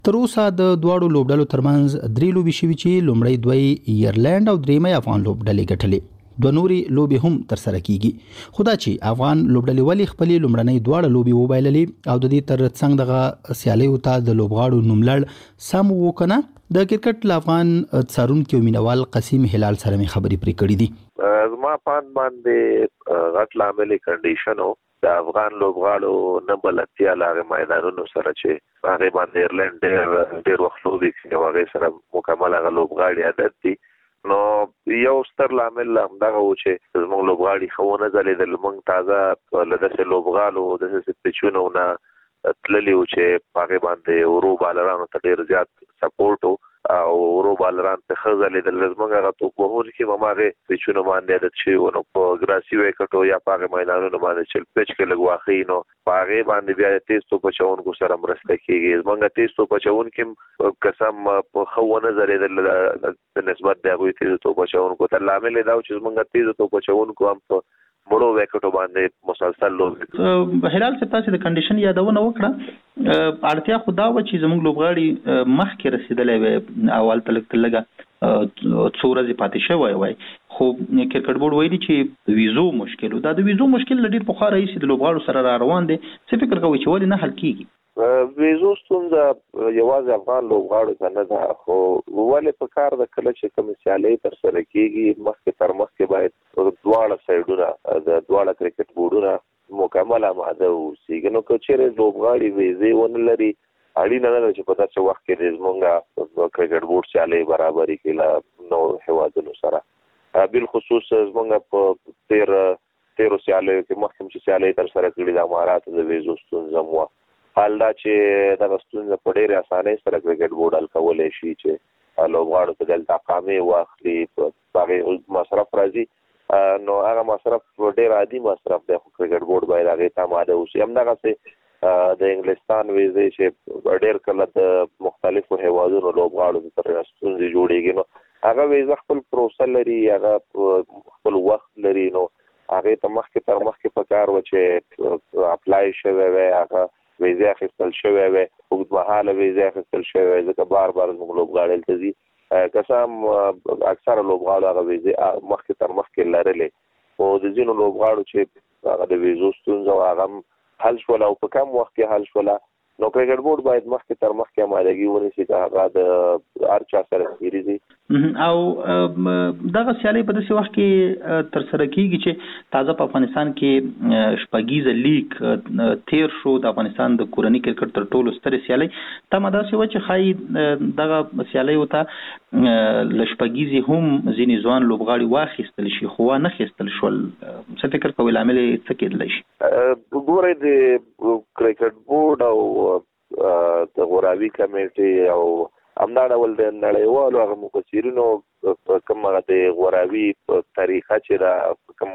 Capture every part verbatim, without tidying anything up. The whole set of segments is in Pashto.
تر اوسه د دواړو لوبډلو ترمنځ درې لوبې شوي چې لومړی دوی ایرلند او درېیمه افغان لوبډلې ګټلې. دوه نورې لوبې هم ترسره کیږي. خو دا چې افغان لوبډلې ولې خپلې لومړنۍ دواړه لوبې وبایللې او د دې تر څنګ دغه سیالیو ته د لوبغاړو نوملړ سم وکنه، د کرکټ ل افغان څارونکي او مینوال قسیم هلال سره مې خبرې پرې کړې دي. زما پان باندې غټ لامل کنډیشن او د افغان لوبغاړو نه بلدتیا لاغه میدانونو سره چې هغه باندې ایرلند ډېر ډېر وخت لوبي کوي، هغه سره مکمل هغه لوبغاړي عادت دي. نو یو ستر لامل همدغه و چې زموږ لوبغاړي خو نه ځلېدل. موږ تازه له داسې لوبغاړو داسې پچونو نه تللي وو چې هغې باندې ورو بالرانو ته ډېر زیات سپورټ او ورو بالران ته ښه ځلېدل. زموږ هغه توپ وهونکي کې هم هغې پچونو باندې عادت شوي وو، نو په ګراسي ویکټو یا په هغې میدانونو باندې چې پچ کې لږ واښي نو په هغې باندې بیا د تیز توپ اچوونکو سره مرسته کېږي. زموږ تیز توپ اچوونکي هم قسم په ښه ونه ځلېدل په نسبت د هغوی تیز توپ اچوونکو ته. لامل یې دا و چې زموږ تیز توپ اچوونکو هم په مړو ویکټو باندې مسلسل لوبې. هلال صاحب تاسې د کنډیشن یادونه وکړه، اړتیا خو دا وه چې زموږ لوبغاړي مخکې رسېدلی وی، اول ته لږ لږه څو ورځې پاتې شوی وای، خو کرکټ بورډ ویلي چې ویزو مشکل و. دا د ویزو مشکل له ډېر پخوا راهیسې د لوبغاړو سره را روان دی. څه فکر کوئ چې ولې نه حل کېږي؟ ویزو ستونزه یوازې افغان لوبغاړو ته نه ده، خو ولې په کار ده کله چې کومې سیالۍ ترسره کېږي مخکې تر مخکې باید دواړه سایډونه د دواړه کرکټ بورډونه مکمل آماده واوسېږي. نو که چېرې لوبغاړي ویزې ونه لري، اړینه نه ده چې په داسې وخت کې زموږ کرکټ بورډ سیالۍ برابرې کړي له نورو هېوادونو سره. بالخصوص زموږ په تېر تېرو سیالیو کې مخکې چې سیالۍ ترسره کړي د اماراتو د ویزو ستونزه هم وه. حال دا چې دغه ستونزه په ډېرې اسانۍ سره کرکټ بورډ حل کولی شي چې لوبغاړو ته دلته اقامې واخلي، په هغې مصرف راځي. نو هغه مصرف ډېر عادي مصرف دی، خو کرکټ بورډ باید هغې ته آماده اوسي. همدغسې د انګلستان ویزې چې ډېر کله د مختلفو هېوادونو لوبغاړو ته ترې ستونزې جوړېږي، نو هغه ویزه خپل پروسه لري، هغه خپل وخت لري. نو هغې ته مخکې تر مخکې په کار وه چې اپلای شوی وی، هغه ویزې اخیستل شوی وی، اوږدمهاله ویزې اخیستل شوی وی، ځکه بار بار زموږ لوبغاړي هلته ځي. که څه هم اکثره لوبغاړو هغه ویزې مخکې تر مخکې لرلې، خو د ځینو لوبغاړو چې هغه د ویزو ستونزه وه هغه هم حل شوله او په کم وخت کې حل شوله. نو کرکټ بورډ باید مخکې تر مخکې آمادګي ونیسي چې هغه د هر چا سره تېرې ځي. او دغه سیالۍ په داسې وخت کې ترسره کېږي چې تازه په افغانستان کې شپږیزه لیګ تېر شو، د افغانستان د کورني کرکټ تر ټولو سترې سیالۍ. تمه داسې وه چې ښایي دغه سیالیو ته له شپږیزې هم ځینې ځوان لوبغاړي واخیستل شي، خو وانه خیستل شول. څه فکر کوئ لامل یې څه کېدلی شي؟ ګورئ، د کرکټ بورډ او د غوراوي کمیټې او همدا ډول د نړیوالو هغه مفسرینو کوم هغه د غوراوي طریقه چې ده، کوم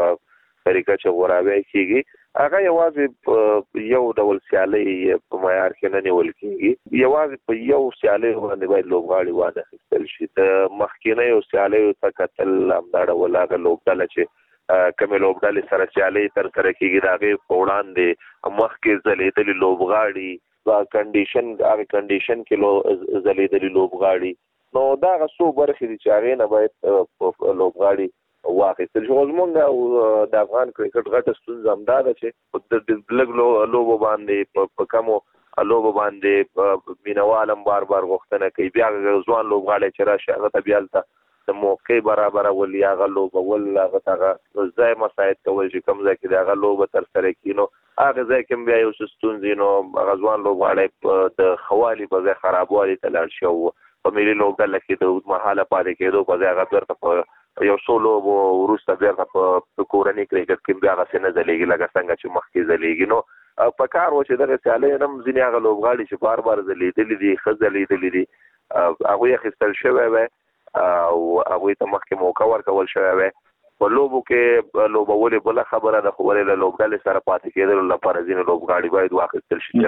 طریقه چې غوراوی کېږي، هغه یوازې یو ډول سیالۍ په معیار کې نه نیول کېږي. یوازې په یو سیالۍ باندې باید لوبغاړي وانه اخیستل شي. د مخکینیو سیالیو ته کتل همدا ډول هغه لوبډله چې کومې لوبډلې سره سیالۍ ترسره کېږي د هغې په وړاندې مخکې ځلېدلي لوبغاړي، کنډیشن هغه کنډیشن کې ځلېدلي لوبغاړي، نو دا هغه څو برخې دي چې هغې نه باید لوبغاړي واخیستل شي. خو زمونږ د افغان کرکټ غټه ستونزه همدا ده چې د لږ لوبو باندې په کمو لوبو باندې مینوال هم بار بار غوښتنه کوي، بیا ځوان لوبغاړی چې راشي هغه ته بیا هلته د موقع برابرول یا هغه لوبول، هغه ته هغه ځای مساعد کول چې کوم ځای کې د هغه لوبه ترسره کړي، نو هغه ځای کې هم بیا یو څه ستونزې، نو هغه ځوان لوبغاړی د ښه والي په ځای خرابوالي ته لاړ شي او په ملي لوبډله کې د اوږدمهاله پاتې کېدو په ځای هغه بېرته په یو څو لوبو وروسته بېرته په کورني کرکټ کې بیا هغسې نه ځلېږي لکه څنګه چې مخکې ځلېږي. نو په کار و چې دغه سیالۍ نه هم ځینې هغه لوبغاړي چې بار بار ځلېدلي دي، ښه ځلېدلي دي، هغوی اخیستل شوی وی او هغوی ته مخکې موقع ورکول شوی وی. په لوبو کې لوبولې بله خبره ده، خو ولې له لوبډلې سره پاتې کېدلو لپاره ځینې لوبغاړي باید واخیستل شي.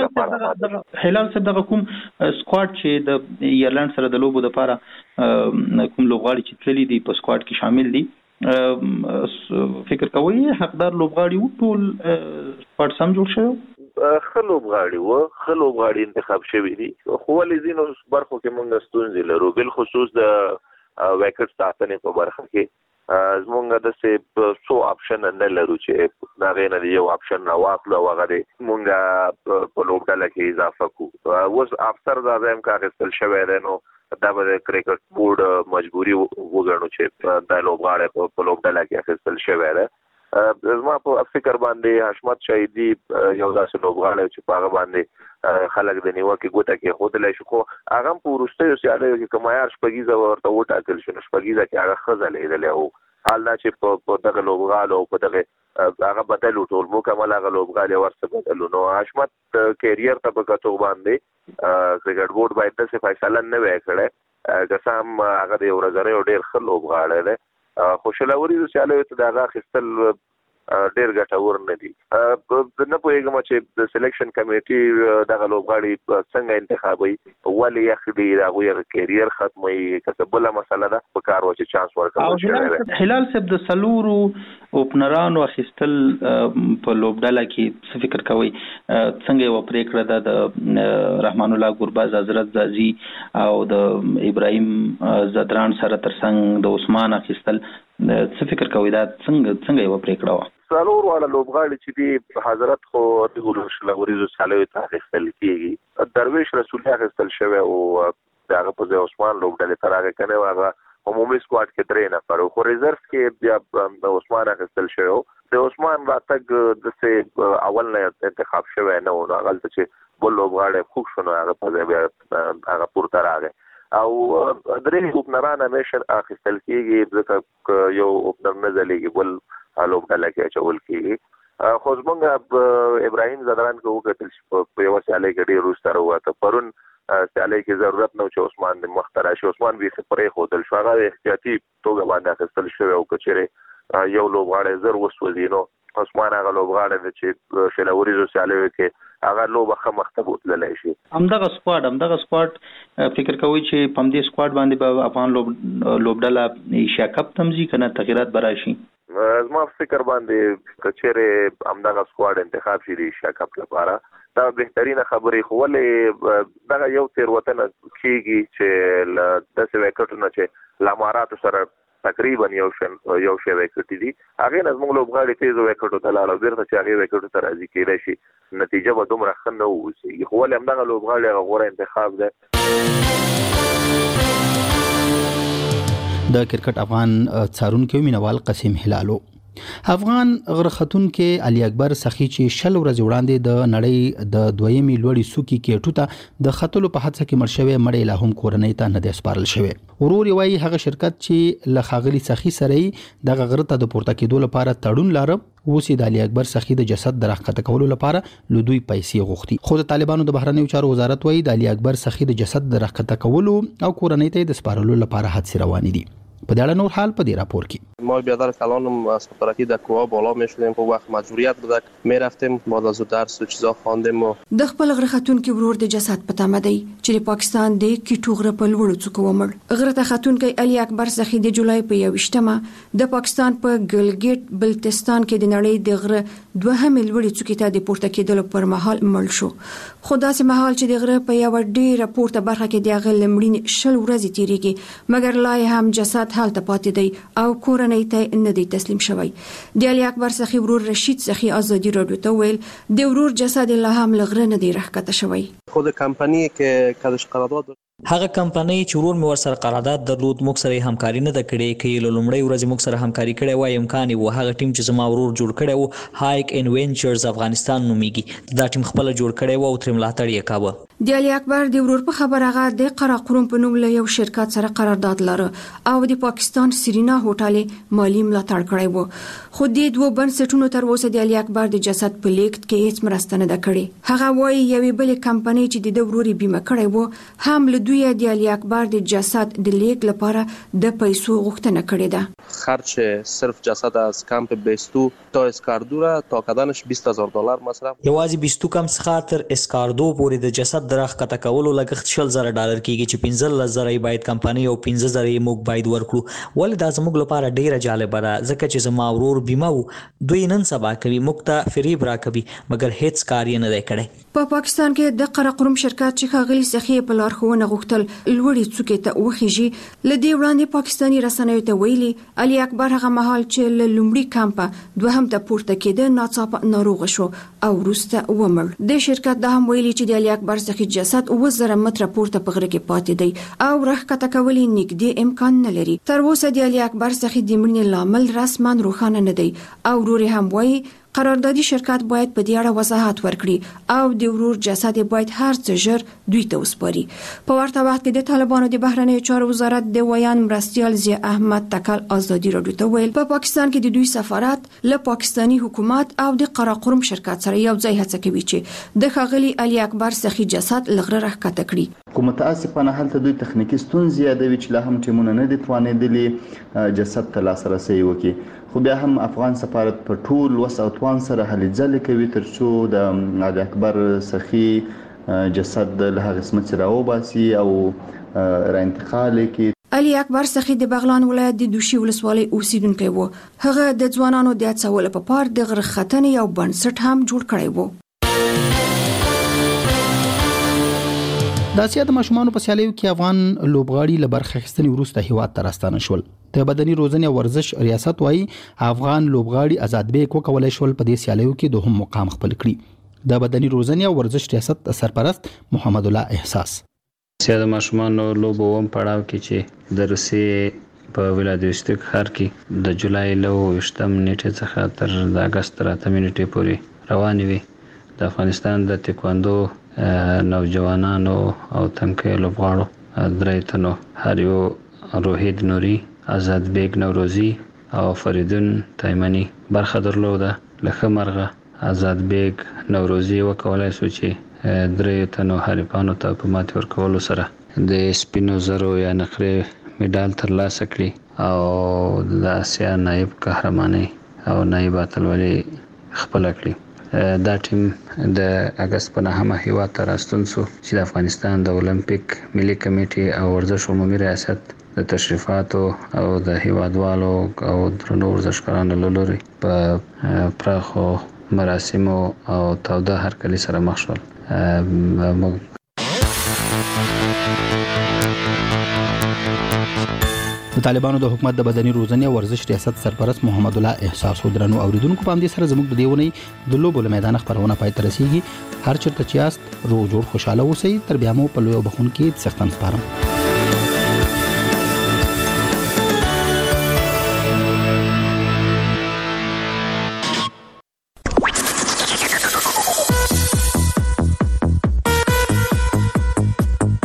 هلال صاحب دغه کوم سکواډ چې د ایرلند سره د لوبو دپاره کوم لوبغاړي چې تللي دي په سکواډ کې شامل دي، فکر کوئ حقدار لوبغاړي وو، ټول سکواډ سم جوړ شوی؟ خلوب غاړي و خلوب غاړي انتخاب شوی دي خو ولې زینو برخو کې موږ ستونزې لرو بل خصوص د ویکټ ساتنې په برخه کې زمونږ د څه څو اپشن نه لرو چې دا غینه یو اپشن نه واخلو هغه مونږه په لوبډاله کې اضافه کوو اوس افسر دا زم کاغستل شوی دی نو دا به کرکټ بورډ مجبوری وګڼو چې دا لوبغاړي په لوبډاله کې اخیستل شوی دی زما په فکر باندې حشمت شهیدی یو داسې لوبغاړی چې په هغه باندې خلک د نیوکې ګوته کې ښودلی شي خو هغه هم په وروستیو سیالیو کې که معیار شپږیزه ورته وټاکل شي نو شپږیزه کې هغه ښه ځلېدلی و حال دا چې په دغه لوبغالو او په دغه هغه بدلو ټول مکمل هغه لوبغالي ورڅه بدلو نو حشمت کیریر ته په کتو باندې کرکټ بورډ باید داسې فیصله نه وی کړی که څه هم هغه د یو ورځنی او ډېر ښه لوبغاړی دی خو شلوريزو سیالیو ته د هغه اخیستل ډېر ګټور نه دي نه پوهېږم چې د سلیکشن کمیټي دغه لوبغاړي څنګه انتخابوي ولې یې د هغوی هغه کیریر ختموي که څه بله مسله ده په کار و چې چانس ورکول شوی هلال صاحب د څلورو اوپنرانو اخیستل په لوبډاله کې څه فکر کوئ څنګه یوه پرېکړه ده د رحمان الله ګربز حضرت زازي او د ابراهیم زدران سره ترڅنګ د عثمان اخیستل څه فکر کوئ دا څنګه څنګه یوه پرېکړه وه څلور واړه لوبغاړي چې دي حضرت خو د شلوريزو سیالیو ته اخیستل کېږي درویش رسولي اخیستل شوی او د هغه په ځای عثمان لوبډلې ته راغی که نه هغه عمومي سکواډ کې درې نفر خو ریزرف کې بیا د عثمان اخیستل شوی و د عثمان راتګ داسې اول نه انتخاب شوی نه و نو هغلته چې بل لوبغاړی خوږ شو نو هغه په ځای بیا هغه پورته راغی او درې اوپنران همیشه اخیستل کېږي ځکه یو اوپنر نه ځلیږي بل لوبډاله کې اچول کېږي خو زمونږ ابراهیم زدران کې وکتل چې په یوه سیالۍ کې ډېر وروسته راووته پرون سیالۍ کې ضرورت نه و چې عثمان د مخته راشي عثمان بیخي پرېښودل شو هغه احتیاطي توګه باندې اخیستل شوی او که چېرې یو لوبغاړی زر وسوځي نو عثمان هغه لوبغاړی دی چې شلوريزو سیالیو کې هغه لوبه ښه مخته بوتللی شي همدغه سکواډ همدغه سکواډ فکر کوئ چې په همدې سکواډ باندې به افغان لوبډله ایشیا کپ ته ځي که نه تغیرات به راشي زما فکر باندې که چېرې همدغه سکواډ انتخاب شي د ایشیا کپ لپاره دا بهترینه خبرې خو ولې دغه یو تېروتنه کېږي چې له داسې ویکټو نه چې له اماراتو سره تقریبا یو شی یو شی ویکټې دي هغې نه زموږ لوبغاړي تیزو ویکټو ته لاړل بېرته چې هغې ویکټو ته راځي کېدای شي نتیجه به دومره ښه نه واوسېږي خو ولې همدغه لوبغاړي هغه غوره انتخاب دی د کرکټ افغان څارونکي مینوال قاسم هلالو افغان غرختون کې علي اکبر سخی چې شل ورځې وړاندې د نړۍ د دویمي لوړی سوکی کېټو ته د خطلو په حادثه کې مړ شوی مړی لا هم کورنۍ ته نه دی سپارل شوی ورور وایي هغه شرکت چې له ښاغلي سخی سره د غره ته د پورته کېدو لپاره تړون لاره اوس د علي اکبر سخی د جسد د راښکته کولو لپاره له دوی پیسې غوښتي خو د طالبانو د بهرنیو چارو وزارت وایي د علي اکبر سخی د جسد د راښکته کولو او کورنۍ ته د سپارلو لپاره حادثه روانې دي په دې اړه نور حال په دې راپور کې ما بیادر کلانم از خطرکی در کوه بالا می شدیم په وخت مجبوریت بود می رفتیم بعد از درس و چیزا خواندیم و د خپل غرختون کې ورور د جسد په تمه دی چې پاکستان د کیټو غره په لوړو څوکو ومړ غره ته خاتون کې علي اکبر سخی د جولای په یوشتمه د پاکستان په ګلګیټ بلتستان کې د نړۍ د غره دوهم لوړی څوکې ته د پورته کېدلو پر مهال مړ شو خو داسې مهال چې د غره په یو ډیره پورته برخه کې د غل لمړین شل ورځې تیریږي مګر لا هم جسد حالت پاتې دی او کورنۍ ته نه دی تسلیم شوی د علي اکبر سخی ورور رشید سخی ازادي رادیو ته ویل د ورور جسد لا هم لغره نه دی راښکته شوی خود کمپنی که کدش قرارداد هغه کمپنی چې ورور مې ورسره قرارداد درلود موږ سره همکاري نه ده کړې کې له لومړۍ ورځې موږ سره همکاري کړې وای امکان و هغه ټیم چې زما ورور جوړ کړی و هایک انوینچرز افغانستان نومیږي دا ټیم خپل جوړ کړی و او تر ملاتړ یې کاوه د علي اکبر د ورور په خبر هغه د قراقروم په نوم له یو شرکت سره قرارداد لره او د پاکستان سرینا هوټل مالی ملاتړ کړی و خو د دوه بنسټونو تر اوسه د علي اکبر د جسد په لیکت کې هیڅ مرسته نه ده کړې هغه وایي یوې بلې کمپنۍ چې د ورور بیمه کړی و هم له دوی د علي اکبر د جسد د لیک لپاره د پیسو غوښتنه کړې ده. خرچ صرف جسد از کمپ بیستو تا اسکاردو را تا کدنش بیست هزار دلار مصرف. یوازې بیستو کمپ څخه تر اسکاردو پورې د جسد د راښکته کولو لګښت شل زره ډالر کیږي چې پنځلس زره یې باید کمپنۍ او پنځه زره یې موږ باید ورکړو. ولې دا زموږ لپاره ډیره جالبه ده ځکه چې زما ورور بیمه وو. دوی نن سبا کوي موږ ته فریب راکوي مګر هیڅ کار یې نه دی کړی. په پاکستان کې د قراقرم شرکت چې ښاغلي سخي په لارښوونه غوښتل لوړې څوکې ته وخیږي لدی وړاندې پاکستاني رسنیو ته ویلي علي اکبر هغه مهال چې له لومړي کمپه دوهم ته پورته کېده ناڅاپه ناروغ شو او وروسته ومړ. د شرکت دا هم ویلي چې د علي اکبر سخي جسد اوه زره متره پورته په غره کې پاتې دی او راښکته کول یې نږدې امکان نه لري. تر اوسه د علي اکبر سخي د مړینې لامل رسما روښانه نه دی او ورور هم وایي قراردادي شرکت باید په دې اړه وضاحت ورکړي او د ورور جسد باید هر څه ژر دوی ته وسپاري. په ورته وخت کې د طالبانو د بهرنیو چارو وزارت د ویان مرستیال ضیاء احمد تکل ازادي راډیو ته ویل په پاکستان کې د دوی سفارت له پاکستاني حکومت او د قراقرم شرکت سره یو ځای هڅه کوي چې د ښاغلي علي اکبر سخي جسد لغره راښکته کړي. خو متاسفانه هلته دوی تخنیکی ستونزې یادوي چې لا هم ټیمونه نه دي توانېدلي جسد ته لاسرسی وکړي. خو بیا هم افغان سفارت په ټول وس او توان سره هلې ځلې کوي تر څو د علي اکبر سخي جسد له هغه قسمت سره وباسي او را انتقال کړي. علي اکبر سخي د بغلان ولایت د دوشي ولسوالۍ اوسیدونکی و. هغه د ځوانانو د هڅولو په پار د غره ختنې یو بنسټ هم جوړ کړی و. د اسیا د ماشومانو په سیالیو کې افغان لوبغاړي له برخه اخیستنې وروسته هیواد ته راستانه شول. د بدني روزنې او ورزش ریاست وايي افغان لوبغاړي آزاد بیگ وکولای شول په دې سیالیو کې دوهم مقام خپل کړي. د بدني روزنې او ورزش ریاست سرپرست محمد الله احساس اسیا د ماشومانو لوبو وم پړاو کې چې د روسیې په ولادیوستوک ښار کې د جولای له ویشتم نیټې څخه تر د اگست تر اتمې نیټې پورې روانې وي. د افغانستان د تکواندو نوجوانانو او تنکي لوبغاړو درې تنو هریو روحید نوري آزاد بیگ نوروزی او فریدون تایمنی برخه درلوده. لکه مرغه آزاد بیگ نوروزی وکولای شو چې درې تنو حریفانو ته حکومت ورکولو سره د سپینو زرو یا نقرې میډال ترلاسه کړي او د اسیا نایب قهرماني او نایب اتلولي خپل کړي. دا ټیم د اگست په نهمه هیواد ته راستون شو چې د افغانستان د اولمپیک ملي کمیټې او ورزش عمومي ریاست د تشریفاتو او د هیوادوالو او درنو ورزشکارانو له لوري په پراخو مراسمو او توده هرکلي سره مخ شول. د طالبانو د حکومت د بدني روزنې او ورزش ریاست سرپرست محمد الله احساس درنو اوریدونکو په همدې سره زموږ د دیونی د لوبو له میدان خبرونه پای ته رسیږي. هر چیرته چې یاست روغ جوړ خوشاله اوسئ. تر بیا مو په لوی بخون کې سختن سپارم.